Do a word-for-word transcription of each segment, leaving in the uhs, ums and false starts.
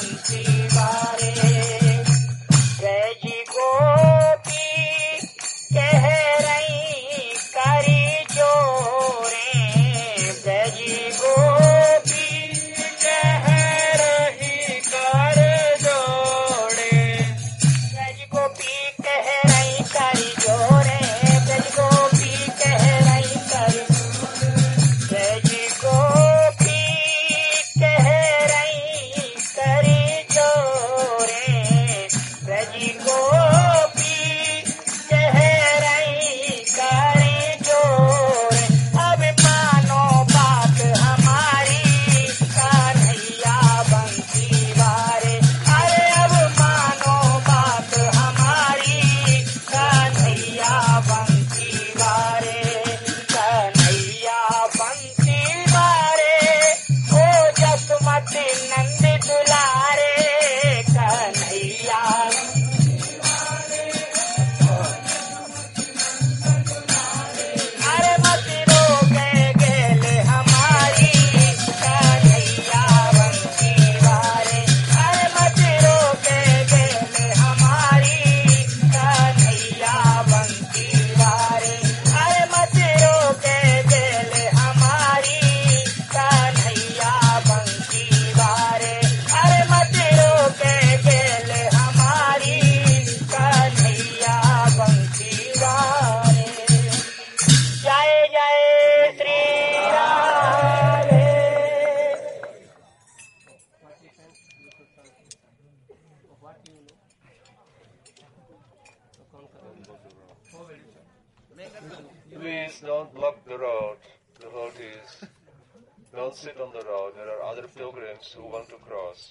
Please don't block the road, devotees. Don't sit on the road. There are other pilgrims who want to cross.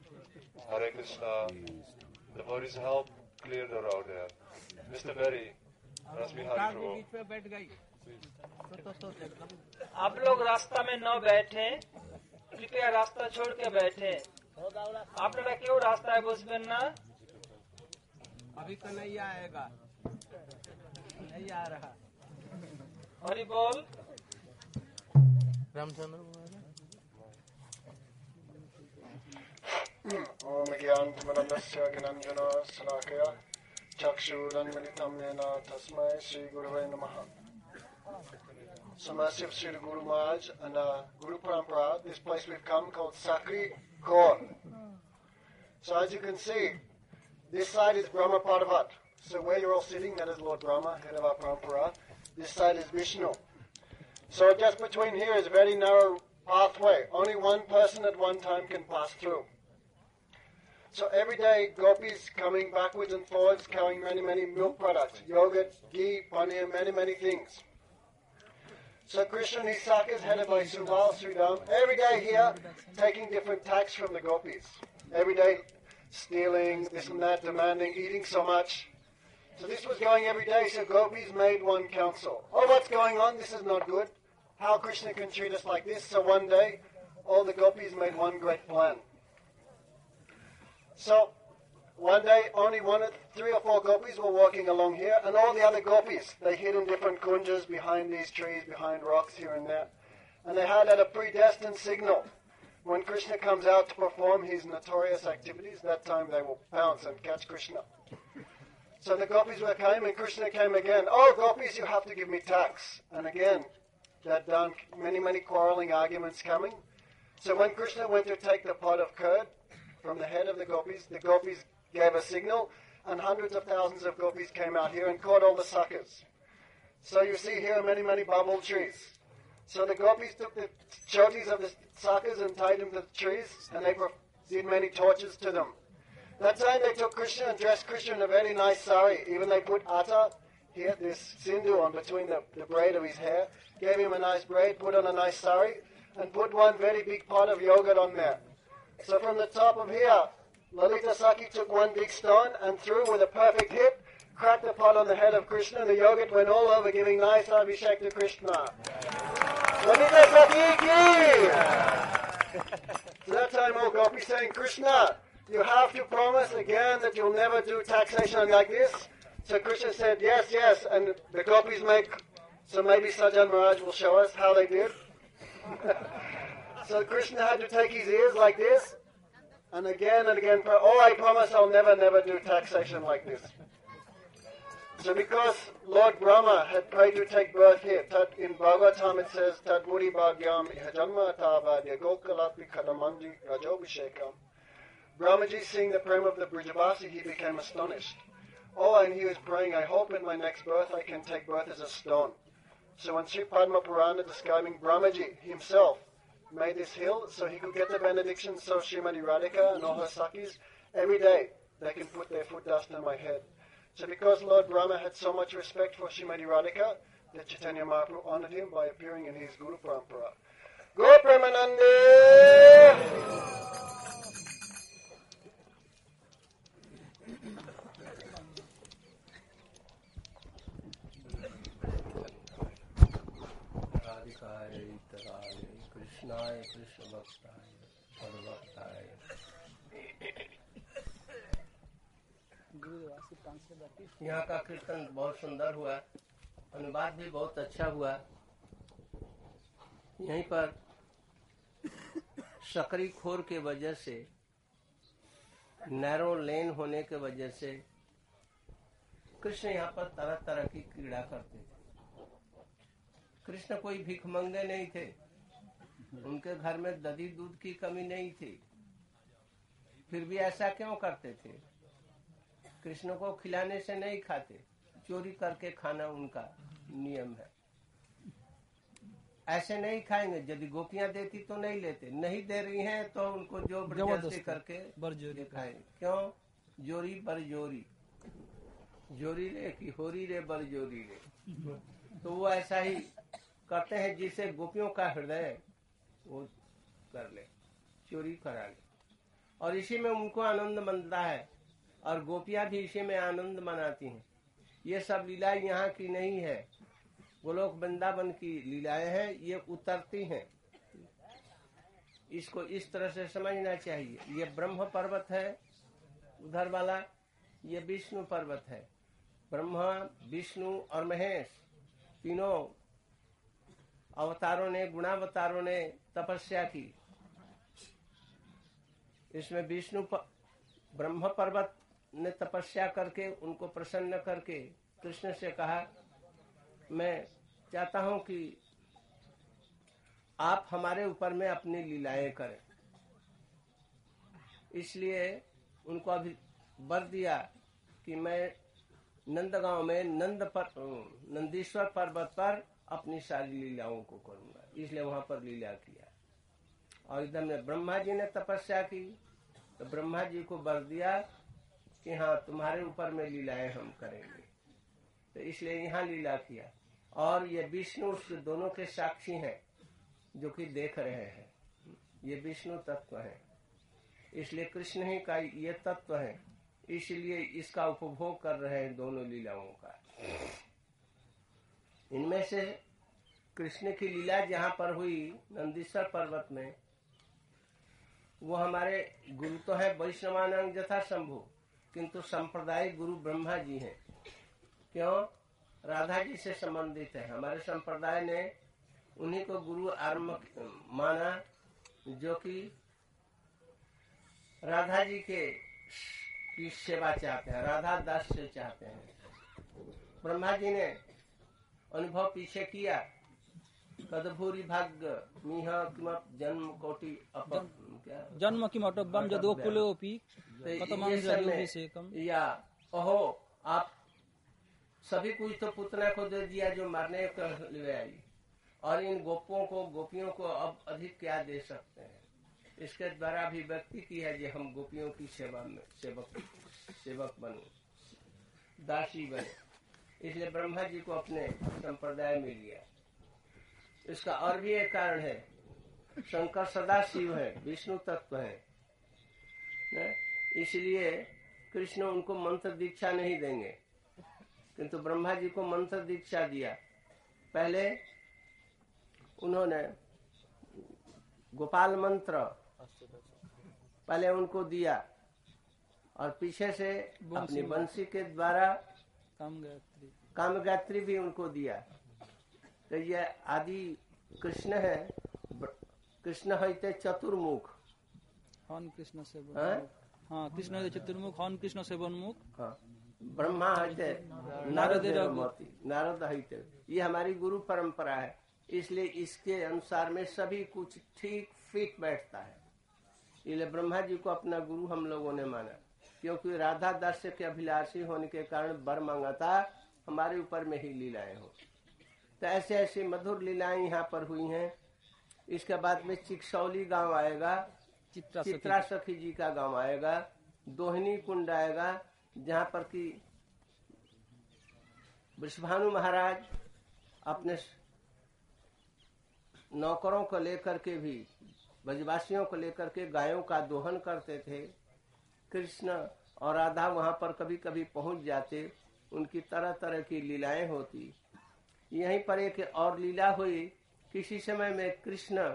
Hare Krishna. Devotees, help clear the road there. Mister Berry, Rasbihari Prabhu. आप लोग रास्ता में न बैठे, कृपया रास्ता छोड़ के बैठे। आपने क्यों रास्ता है बुझबेन ना? अभी तो नहीं आएगा, नहीं आ रहा। हरि बोल। रामचंद्र ओम ज्ञानतिमिरन्दस्य ज्ञानाञ्जनो शलाकया चक्षुरुन्मिलितं येन तस्मै श्री गुरवे नमः। So massive Sri Guru Maharaj and uh, Guru Parampara, this place we've come called Sakri Kaur. So as you can see, this side is Brahma Parvat. So where you're all sitting, that is Lord Brahma, head of our Parampara. This side is Vishnu. So just between here is a very narrow pathway. Only one person at one time can pass through. So every day, gopis coming backwards and forwards, carrying many, many milk products, yogurt, ghee, paneer, many, many things. So Krishna and his sakas, headed by Subal Sridham, every day here, taking different tax from the gopis. Every day, stealing, this and that, demanding, eating so much. So this was going every day, so gopis made one council. Oh, what's going on? This is not good. How Krishna can treat us like this? So one day, all the gopis made one great plan. So, one day, only one, of three or four gopis were walking along here, and all the other gopis, they hid in different kunjas behind these trees, behind rocks here and there. And they had at a predestined signal. When Krishna comes out to perform his notorious activities, that time they will pounce and catch Krishna. So the gopis were came, and Krishna came again. Oh, gopis, you have to give me tax. And again, that done many, many quarreling arguments coming. So when Krishna went to take the pot of curd from the head of the gopis, the gopis gave a signal, and hundreds of thousands of gopis came out here and caught all the suckers. So you see here many, many bubble trees. So the gopis took the chotis of the suckers and tied them to the trees, and they did many tortures to them. That time they took Krishna and dressed Krishna in a very nice sari. Even they put atta here, this sindu on between the, the braid of his hair, gave him a nice braid, put on a nice sari, and put one very big pot of yogurt on there. So from the top of here, Lalita Saki took one big stone and threw with a perfect hit, cracked the pot on the head of Krishna, and the yogurt went all over, giving nice abhishek to Krishna. Lalita Saki ki! So that time all gopis saying, Krishna, you have to promise again that you'll never do taxation like this. So Krishna said, yes, yes, and the gopis make, so maybe Sajan Maharaj will show us how they did. So Krishna had to take his ears like this, and again and again, oh, I promise I'll never, never do taxation like this. So because Lord Brahma had prayed to take birth here, tat, in Bhagavatam it says, Tat Muri Bhagyam Ihajanma Tavadya Gokalapi Kadamanji Rajobhishekam. Brahmaji, seeing the prem of the Brijavasi, he became astonished. Oh, and he was praying, I hope in my next birth I can take birth as a stone. So when Sri Padma Purana describing Brahmaji himself made this hill so he could get the benediction, so Srimati Radhika and all her Sakis, every day they can put their foot dust on my head. So because Lord Brahma had so much respect for Srimati Radhika, the Chaitanya Mahaprabhu honored him by appearing in his Guru Parampara. Go Premanande! कृष्णाय कृष्ण भक्ताय भगवताय। यहाँ का कीर्तन बहुत सुंदर हुआ, अनुवाद भी बहुत अच्छा हुआ। यहीं पर सकरी खोर के वजह से, नैरो लेन होने के वजह से कृष्ण यहाँ पर तरह तरह की क्रीड़ा करते थे। कृष्ण कोई भिखमंगे नहीं थे, उनके घर में दही दूध की कमी नहीं थी, फिर भी ऐसा क्यों करते थे? कृष्ण को खिलाने से नहीं खाते, चोरी करके खाना उनका नियम है। ऐसे नहीं खाएंगे, यदि गोपियां देती तो नहीं लेते, नहीं दे रही हैं तो उनको जो जबरदस्ती करके बरजोरी खाएंगे। क्यों? जोरी बरजोरी, जोरी रे की होरी रे बरजोरी रे। तो वो ऐसा ही करते हैं, जिसे गोपियों का हृदय वो कर ले, चोरी करा ले, और इसी में उनको आनंद मिलता है, और गोपियां भी इसी में आनंद मनाती हैं। ये सब लीलाएं यहाँ की नहीं है, गोलोक वृंदावन की लीलाएं हैं, ये उतरती हैं। इसको इस तरह से समझना चाहिए। ये ब्रह्म पर्वत है उधर वाला, ये विष्णु पर्वत है। ब्रह्मा, विष्णु और महेश तीनों अवतारों ने, गुणावतारों ने तपस्या की। इसमें विष्णु ब्रह्म पर्वत ने तपस्या करके उनको प्रसन्न करके कृष्ण से कहा, मैं चाहता हूं कि आप हमारे ऊपर में अपनी लीलाएं करें। इसलिए उनको अभी वर दिया कि मैं नंदगांव में नंद पर नंदीश्वर पर्वत पर अपनी सारी लीलाओं को करूंगा। इसलिए वहां पर लीला किया। और इधर में ब्रह्मा जी ने तपस्या की, तो ब्रह्मा जी को वर दिया कि हाँ, तुम्हारे ऊपर में लीलाएं हम करेंगे। तो इसलिए यहाँ लीला किया। और ये विष्णु उस दोनों के साक्षी हैं जो कि देख रहे हैं। ये विष्णु तत्व है, इसलिए कृष्ण ही का ये तत्व है, इसलिए इसका उपभोग कर रहे हैं दोनों लीलाओं का। इनमें से कृष्ण की लीला जहाँ पर हुई नंदीश्वर पर्वत में, वो हमारे गुरु तो है वैष्णवानंद यथा शंभु, किंतु संप्रदायिक गुरु ब्रह्मा जी हैं। क्यों? राधा जी से संबंधित है। हमारे संप्रदाय ने उन्हीं को गुरु आरंभ माना, जो कि राधा जी के की सेवा चाहते हैं, राधा दास से चाहते हैं। ब्रह्मा जी ने अनुभव पीछे किया, कदभूरी भाग्य मिह किमप जन्म कोटि अप क्या जन्म किमटोबम जदोकुलोपि कतमं जरियोभिषेकम, या ओहो, आप सभी कुछ तो पुतना को दे दिया जो मारने को ले आई, और इन गोपों को, गोपियों को अब अधिक क्या दे सकते हैं? इसके द्वारा अभिव्यक्ति की है कि हम गोपियों की सेवा में सेवक सेवक बने, दासी बने। इसलिए ब्रह्मा जी को अपने संप्रदाय में लिया। इसका और भी एक कारण है, शंकर सदा शिव है, विष्णु तत्व है, इसलिए कृष्ण उनको मंत्र दीक्षा नहीं देंगे, किंतु ब्रह्मा जी को मंत्र दीक्षा दिया। पहले उन्होंने गोपाल मंत्र पहले उनको दिया, और पीछे से अपनी बंसी के द्वारा काम गायत्री काम गायत्री भी उनको दिया। तो ये आदि कृष्ण है। कृष्ण है चतुर्मुख, हन कृष्ण से हैं? बनमुख हाँ कृष्ण है चतुर्मुख हन कृष्ण से बनमुख हाँ, ब्रह्मा हईते नारद मोती नारद हईते। ये हमारी गुरु परंपरा है, इसलिए इसके अनुसार में सभी कुछ ठीक फिट बैठता है। इसलिए ब्रह्मा जी को अपना गुरु हम लोगों ने माना, क्योंकि राधा दास के अभिलाषी होने के कारण वर मांगता हमारे ऊपर में ही लीलाएं हो। तो ऐसे ऐसे मधुर लीलाएं यहाँ पर हुई हैं। इसके बाद में चिकसौली गांव आएगा, चित्रा चित्रा सखी जी का गांव आएगा, दोहनी कुंड आएगा, जहाँ पर कि वृषभानु महाराज अपने नौकरों को लेकर के भी ब्रजवासियों को लेकर के गायों का दोहन करते थे। कृष्ण और राधा वहां पर कभी कभी पहुंच जाते, उनकी तरह तरह की लीलाएं होती। यहीं पर एक और लीला हुई, किसी समय में कृष्ण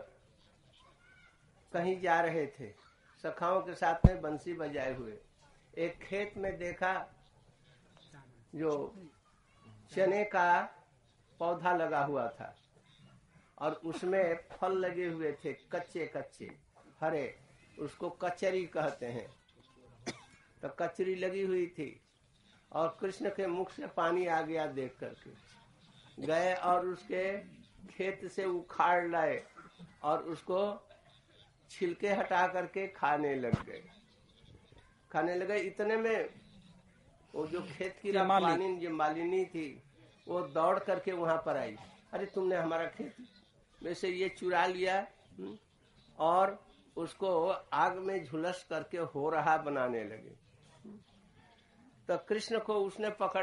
कहीं जा रहे थे, सखाओं के साथ में बंसी बजाए हुए। एक खेत में देखा जो चने का पौधा लगा हुआ था और उसमें फल लगे हुए थे, कच्चे कच्चे हरे, उसको कचरी कहते हैं। तो कचरी लगी हुई थी और कृष्ण के मुख से पानी आ गया देख करके। गए और उसके खेत से उखाड़ लाए और उसको छिलके हटा करके खाने लग गए खाने लगे इतने में वो जो खेत की रानी जो मालिनी थी वो दौड़ करके वहां पर आई। अरे तुमने हमारा खेत में से ये चुरा लिया, और उसको आग में झुलस करके हो रहा बनाने लगे। तो कृष्ण को उसने पकड़